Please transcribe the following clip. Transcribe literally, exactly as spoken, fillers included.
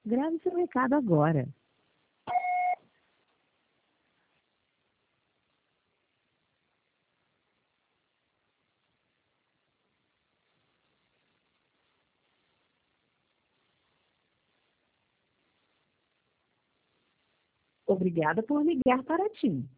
Grave seu recado agora. Obrigada por ligar para a TIM.